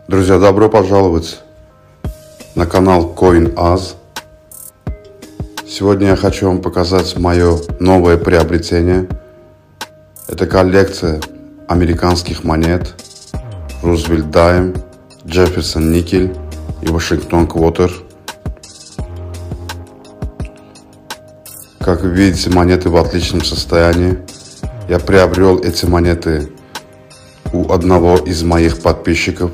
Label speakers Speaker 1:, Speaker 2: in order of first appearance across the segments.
Speaker 1: Друзья, добро пожаловать на канал CoinAz. Сегодня я хочу вам показать мое новое приобретение. Это коллекция американских монет Roosevelt Dime, Jefferson Nickel и Washington Quarter. Как вы видите, монеты в отличном состоянии. Я приобрел эти монеты у одного из моих подписчиков.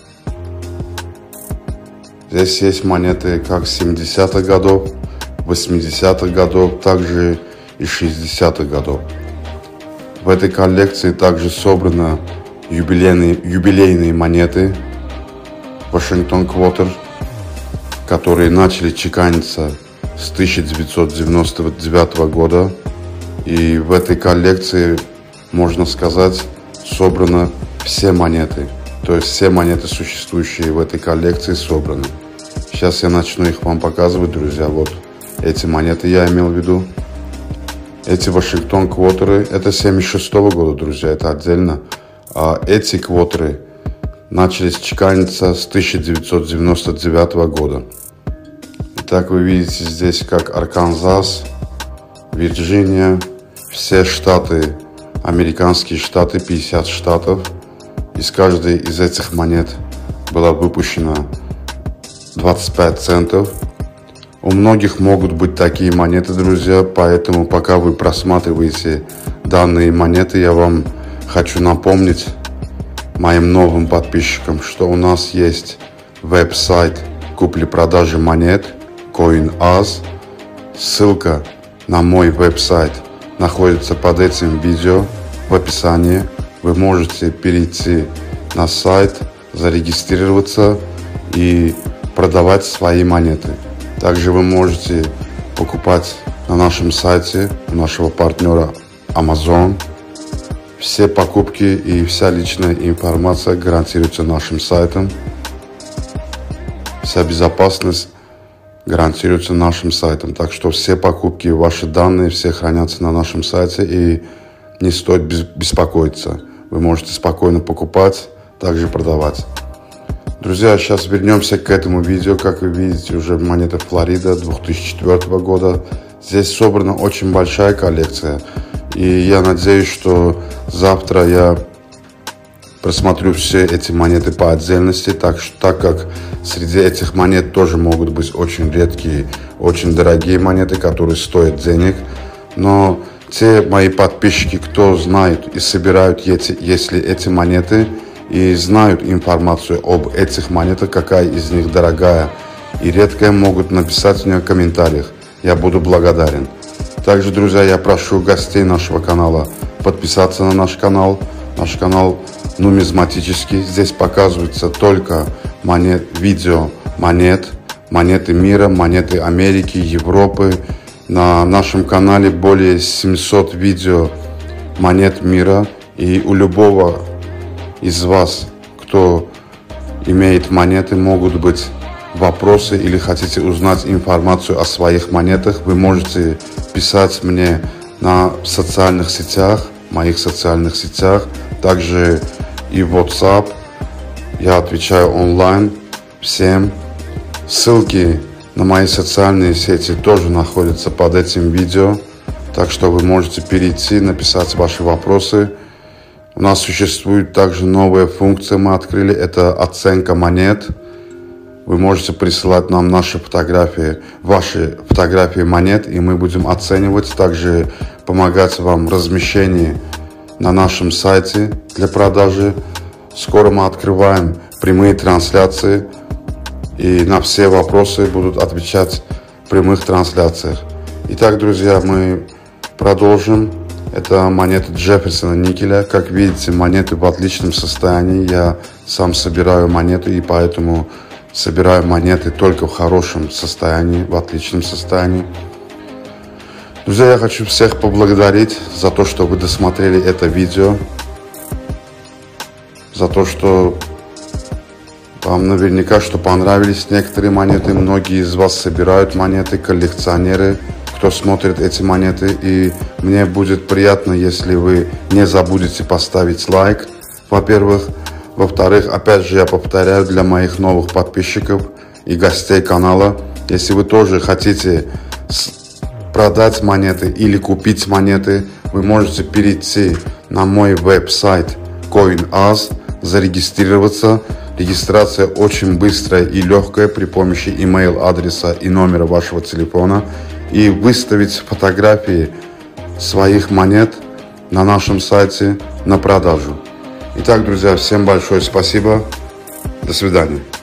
Speaker 1: Здесь есть монеты как 70-х годов, 80-х годов, также и 60-х годов. В этой коллекции также собраны юбилейные монеты Washington Quarter, которые начали чеканиться с 1999 года. И в этой коллекции, можно сказать, собраны все монеты. То есть все монеты, существующие в этой коллекции, собраны. Сейчас я начну их вам показывать, друзья. Вот эти монеты я имел в виду. Эти Washington Quarter, это 76-го года, друзья, это отдельно. А эти квотеры начались чеканиться с 1999 года. Итак, вы видите здесь как Арканзас, Вирджиния, все штаты, американские штаты, 50 штатов. Из каждой из этих монет была выпущена 25 центов. У многих могут быть такие монеты, друзья, поэтому пока вы просматриваете данные монеты, я вам хочу напомнить, моим новым подписчикам, что у нас есть веб-сайт купли-продажи монет CoinAz. Ссылка на мой веб-сайт находится под этим видео в описании. Вы можете перейти на сайт, зарегистрироваться и продавать свои монеты. Также вы можете покупать на нашем сайте у нашего партнера Amazon. Все покупки и вся личная информация гарантируется нашим сайтом. Вся безопасность гарантируется нашим сайтом. Так что все покупки, ваши данные, все хранятся на нашем сайте, и не стоит беспокоиться. Вы можете спокойно покупать, также продавать. Друзья, сейчас вернемся к этому видео. Как вы видите, уже монета Флорида 2004 года. Здесь собрана очень большая коллекция. И я надеюсь, что завтра я просмотрю все эти монеты по отдельности, так как среди этих монет тоже могут быть очень редкие, очень дорогие монеты, которые стоят денег. Но те мои подписчики, кто знает и собирают эти монеты и знают информацию об этих монетах, какая из них дорогая и редкая, могут написать мне в комментариях. Я буду благодарен. Также, друзья, я прошу гостей нашего канала подписаться на наш канал. Наш канал нумизматический. Здесь показываются только видео монеты мира, монеты Америки, Европы. На нашем канале более 700 видео монет мира. И у любого из вас, кто имеет монеты, могут быть вопросы или хотите узнать информацию о своих монетах, вы можете писать мне на социальных сетях, моих социальных сетях, также и в WhatsApp. Я отвечаю онлайн всем. Ссылки на мои социальные сети тоже находятся под этим видео, так что вы можете перейти, написать ваши вопросы. У нас существует также новая функция, мы открыли, это оценка монет. Вы можете присылать нам ваши фотографии монет, и мы будем оценивать, также помогать вам в размещении на нашем сайте для продажи. Скоро мы открываем прямые трансляции, и на все вопросы будут отвечать в прямых трансляциях. Итак, друзья, мы продолжим. Это монеты Джефферсона Никеля. Как видите, монеты в отличном состоянии. Я сам собираю монеты, и поэтому собираю монеты только в хорошем состоянии, в отличном состоянии. Друзья, я хочу всех поблагодарить за то, что вы досмотрели это видео. За то, что вам наверняка понравились некоторые монеты. Многие из вас собирают монеты, коллекционеры, кто смотрит эти монеты. И мне будет приятно, если вы не забудете поставить лайк, во-первых. Во-вторых, опять же, я повторяю для моих новых подписчиков и гостей канала, если вы тоже хотите продать монеты или купить монеты, вы можете перейти на мой веб-сайт CoinAs, зарегистрироваться. Регистрация очень быстрая и легкая при помощи email-адреса и номера вашего телефона. И выставить фотографии своих монет на нашем сайте на продажу. Итак, друзья, всем большое спасибо. До свидания.